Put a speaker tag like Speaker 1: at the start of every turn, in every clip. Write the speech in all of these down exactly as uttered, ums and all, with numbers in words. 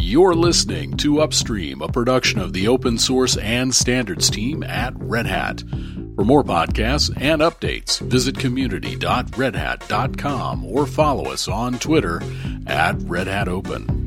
Speaker 1: You're listening to Upstream, a production of the open source and standards team at Red Hat. For more podcasts and updates, visit community dot red hat dot com or follow us on Twitter at Red Hat Open.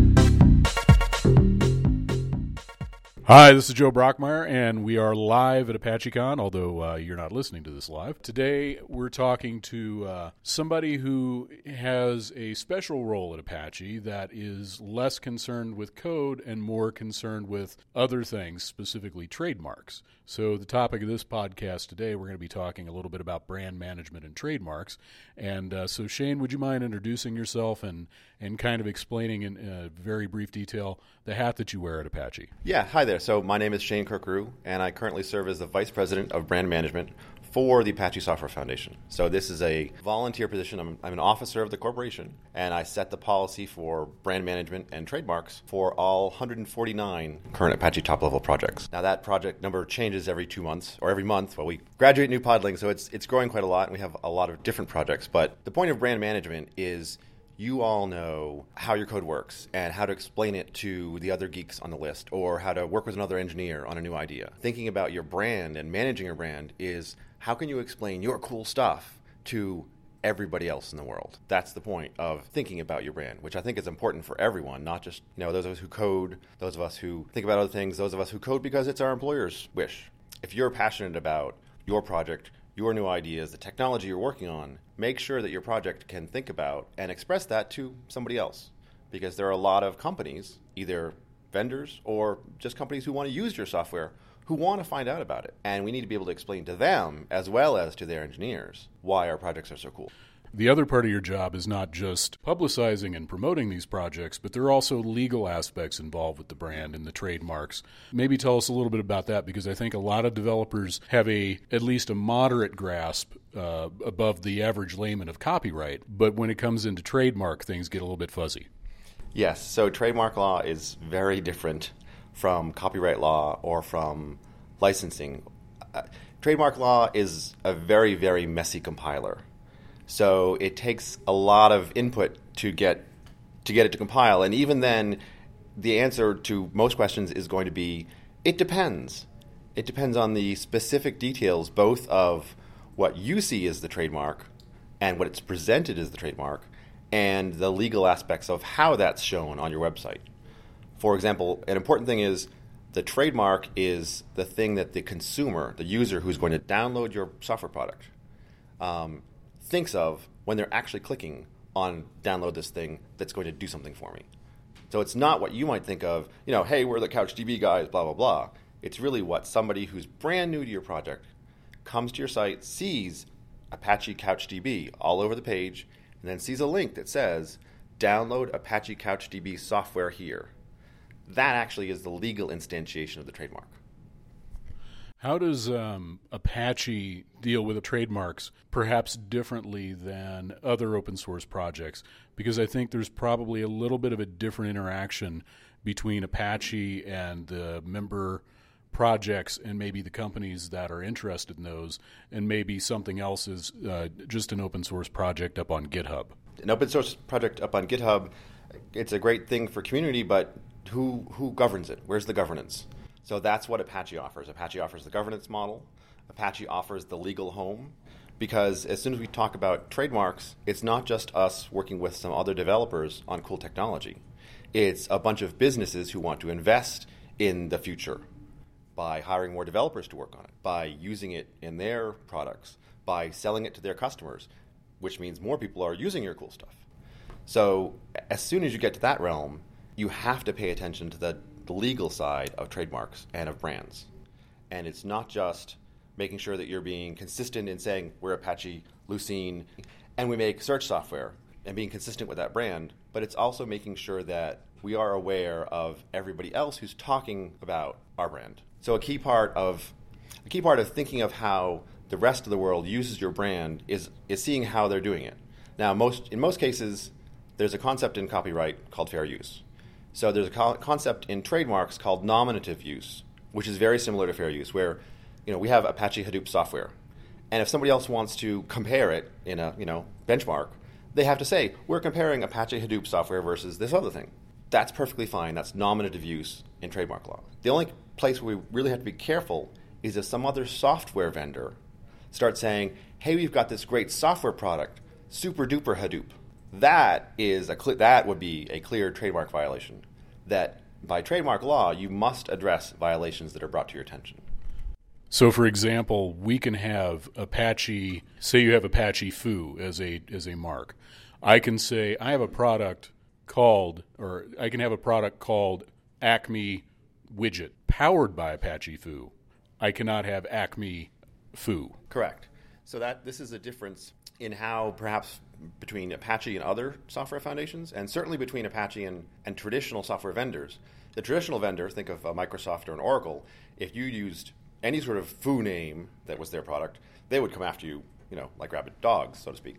Speaker 1: Hi, this is Joe Brockmeyer, and we are live at ApacheCon, although uh, you're not listening to this live. Today, we're talking to uh, somebody who has a special role at Apache that is less concerned with code and more concerned with other things, specifically trademarks. So the topic of this podcast today, we're going to be talking a little bit about brand management and trademarks. And uh, so, Shane, would you mind introducing yourself and, and kind of explaining in uh, very brief detail the hat that you wear at Apache?
Speaker 2: Yeah, hi there. So my name is Shane Kirkrew, and I currently serve as the Vice President of Brand Management for the Apache Software Foundation. So this is a volunteer position. I'm, I'm an officer of the corporation, and I set the policy for brand management and trademarks for all one hundred forty-nine current Apache top-level projects. Now that project number changes every two months, or every month. Well, we graduate new podling, so it's it's growing quite a lot, and we have a lot of different projects. But the point of brand management is you all know how your code works and how to explain it to the other geeks on the list, or how to work with another engineer on a new idea. Thinking about your brand and managing your brand is how can you explain your cool stuff to everybody else in the world? That's the point of thinking about your brand, which I think is important for everyone, not just, you know, those of us who code, those of us who think about other things, those of us who code because it's our employer's wish. If you're passionate about your project, your new ideas, the technology you're working on, make sure that your project can think about and express that to somebody else. Because there are a lot of companies, either vendors or just companies who want to use your software, who want to find out about it. And we need to be able to explain to them, as well as to their engineers, why our projects are so cool.
Speaker 1: The other part of your job is not just publicizing and promoting these projects, but there are also legal aspects involved with the brand and the trademarks. Maybe tell us a little bit about that, because I think a lot of developers have a at least a moderate grasp uh, above the average layman of copyright, but when it comes into trademark, things get a little bit fuzzy.
Speaker 2: Yes, so trademark law is very different from copyright law or from licensing. Uh, trademark law is a very, very messy compiler. So it takes a lot of input to get to get it to compile. And even then, the answer to most questions is going to be, it depends. It depends on the specific details, both of what you see as the trademark and what it's presented as the trademark, and the legal aspects of how that's shown on your website. For example, an important thing is the trademark is the thing that the consumer, the user who's going to download your software product, um, thinks of when they're actually clicking on download this thing that's going to do something for me. So it's not what you might think of, you know, hey, we're the CouchDB guys, blah, blah, blah. It's really what somebody who's brand new to your project comes to your site, sees Apache CouchDB all over the page, and then sees a link that says, download Apache CouchDB software here. That actually is the legal instantiation of the trademark.
Speaker 1: How does um, Apache deal with the trademarks perhaps differently than other open source projects? Because I think there's probably a little bit of a different interaction between Apache and the member projects and maybe the companies that are interested in those, and maybe something else is uh, just an open source project up on GitHub.
Speaker 2: An open source project up on GitHub, it's a great thing for community, but who who governs it? Where's the governance? So that's what Apache offers. Apache offers the governance model. Apache offers the legal home, because as soon as we talk about trademarks, it's not just us working with some other developers on cool technology. It's a bunch of businesses who want to invest in the future by hiring more developers to work on it, by using it in their products, by selling it to their customers, which means more people are using your cool stuff. So as soon as you get to that realm, you have to pay attention to the the legal side of trademarks and of brands. And it's not just making sure that you're being consistent in saying we're Apache, Lucene, and we make search software, and being consistent with that brand, but it's also making sure that we are aware of everybody else who's talking about our brand. So a key part of a key part of thinking of how the rest of the world uses your brand is is seeing how they're doing it. Now, most in most cases, there's a concept in copyright called fair use. So there's a co- concept in trademarks called nominative use, which is very similar to fair use, where, you know, we have Apache Hadoop software, and if somebody else wants to compare it in a, you know, benchmark, they have to say, we're comparing Apache Hadoop software versus this other thing. that's perfectly fine. That's nominative use in trademark law. The only place where we really have to be careful is if some other software vendor starts saying, hey, we've got this great software product, super duper Hadoop. That is a cl- that would be a clear trademark violation. That by trademark law, you must address violations that are brought to your attention.
Speaker 1: So, for example, we can have Apache, say you have Apache Foo as a as a mark. I can say I have a product called, or I can have a product called Acme Widget powered by Apache Foo. I cannot have Acme Foo.
Speaker 2: Correct. So that this is a difference in how perhaps between Apache and other software foundations, and certainly between Apache and, and traditional software vendors. The traditional vendor, think of uh, Microsoft or an Oracle, if you used any sort of foo name that was their product, they would come after you, you know, like rabid dogs, so to speak.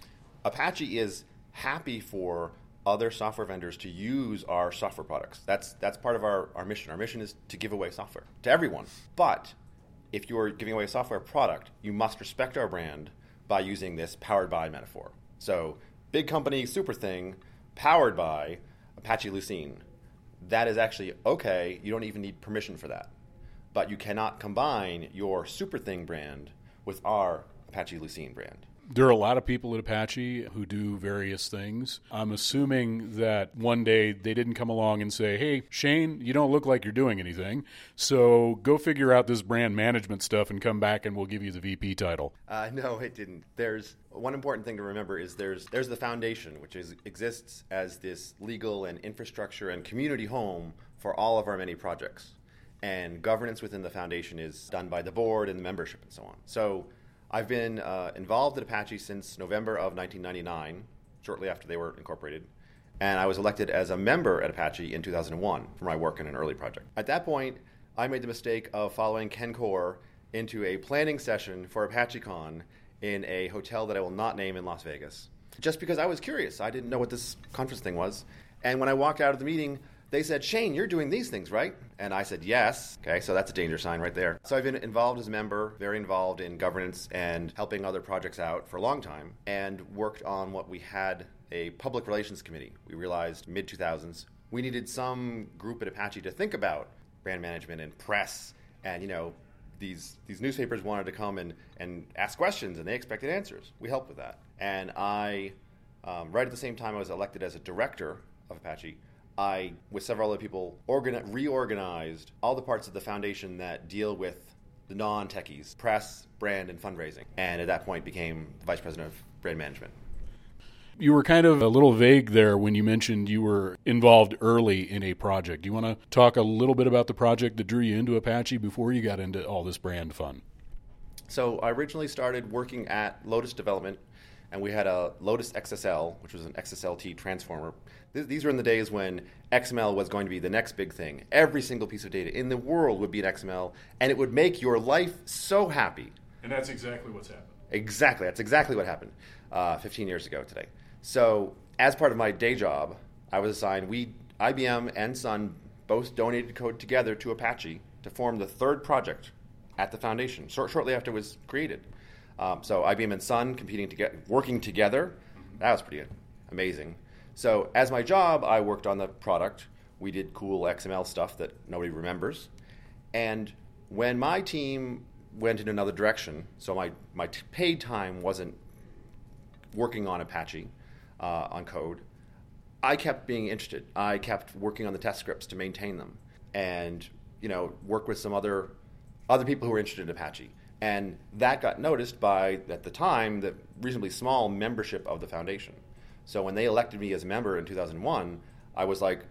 Speaker 2: Apache is happy for other software vendors to use our software products. That's that's part of our, our mission. Our mission is to give away software to everyone. But if you're giving away a software product, you must respect our brand by using this powered by metaphor. So big company, super thing, powered by Apache Lucene. That is actually okay. You don't even need permission for that. But you cannot combine your super thing brand with our Apache Lucene brand.
Speaker 1: There are a lot of people at Apache who do various things. I'm assuming that one day they didn't come along and say, hey, Shane, you don't look like you're doing anything, so go figure out this brand management stuff and come back and we'll give you the V P title.
Speaker 2: Uh, no, it didn't. There's one important thing to remember is there's there's the foundation, which is, exists as this legal and infrastructure and community home for all of our many projects. And governance within the foundation is done by the board and the membership and so on. So I've been uh, involved at Apache since November of nineteen ninety-nine, shortly after they were incorporated. And I was elected as a member at Apache in two thousand one for my work in an early project. At that point, I made the mistake of following Ken Core into a planning session for ApacheCon in a hotel that I will not name in Las Vegas, just because I was curious. I didn't know what this conference thing was. And when I walked out of the meeting, they said, Shane, you're doing these things, right? And I said, yes. Okay, so that's a danger sign right there. So I've been involved as a member, very involved in governance and helping other projects out for a long time, and worked on what we had a public relations committee. We realized mid two thousands we needed some group at Apache to think about brand management and press, and you know, these these newspapers wanted to come and, and ask questions, and they expected answers. We helped with that. And I, um, right at the same time I was elected as a director of Apache, I, with several other people, organi- reorganized all the parts of the foundation that deal with the non-techies, press, brand, and fundraising. And at that point became the vice president of brand management.
Speaker 1: You were kind of a little vague there when you mentioned you were involved early in a project. Do you want to talk a little bit about the project that drew you into Apache before you got into all this brand fun?
Speaker 2: So I originally started working at Lotus Development, and we had a Lotus X S L, which was an X S L T transformer. These were in the days when X M L was going to be the next big thing. Every single piece of data in the world would be an X M L, and it would make your life so happy.
Speaker 1: And that's exactly what's happened.
Speaker 2: Exactly. That's exactly what happened uh, fifteen years ago today. So as part of my day job, I was assigned, we, I B M and Sun, both donated code together to Apache to form the third project at the foundation, short, shortly after it was created. Um, so I B M and Sun competing to get, working together, that was pretty amazing. So as my job, I worked on the product. We did cool X M L stuff that nobody remembers. And when my team went in another direction, so my, my t- paid time wasn't working on Apache, uh, on code, I kept being interested. I kept working on the test scripts to maintain them and, you know, work with some other other people who were interested in Apache. And that got noticed by, at the time, the reasonably small membership of the foundation. So when they elected me as a member in two thousand one, I was like,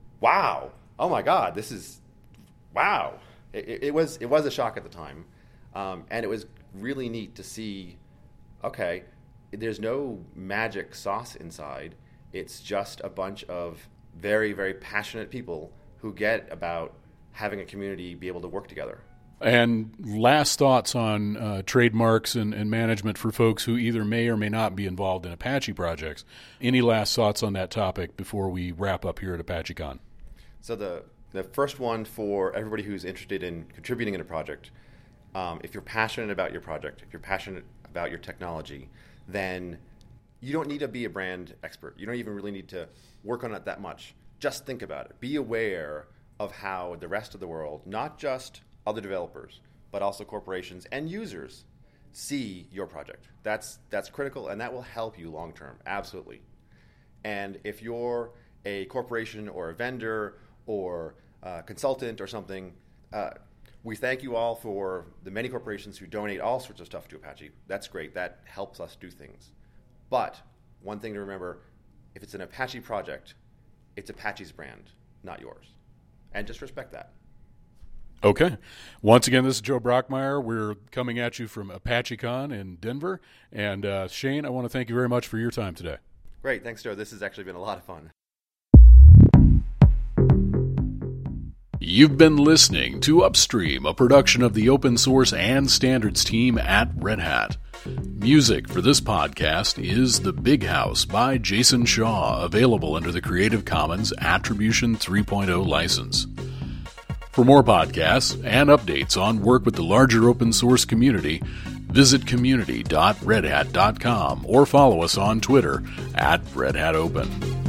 Speaker 2: wow, oh my God, this is, wow. It, it was it was a shock at the time. Um, and it was really neat to see, okay, there's no magic sauce inside. It's just a bunch of very, very passionate people who get about having a community be able to work together.
Speaker 1: And last thoughts on uh, trademarks and, and management for folks who either may or may not be involved in Apache projects. Any last thoughts on that topic before we wrap up here at ApacheCon?
Speaker 2: So the, the first one for everybody who's interested in contributing in a project, um, if you're passionate about your project, if you're passionate about your technology, then you don't need to be a brand expert. You don't even really need to work on it that much. just think about it. Be aware of how the rest of the world, not just other developers, but also corporations and users, see your project. That's that's critical, and that will help you long term, absolutely. And if you're a corporation or a vendor or a consultant or something, uh, we thank you all for the many corporations who donate all sorts of stuff to Apache. That's great. That helps us do things. But one thing to remember, if it's an Apache project, it's Apache's brand, not yours. And just respect that.
Speaker 1: Okay. Once again, this is Joe Brockmeyer. We're coming at you from ApacheCon in Denver. And uh, Shane, I want to thank you very much for your time today.
Speaker 2: Great. Thanks, Joe. This has actually been a lot of fun.
Speaker 1: You've been listening to Upstream, a production of the open source and standards team at Red Hat. Music for this podcast is The Big House by Jason Shaw, available under the Creative Commons Attribution three point oh license. For more podcasts and updates on work with the larger open source community, visit community dot red hat dot com or follow us on Twitter at Red Hat Open.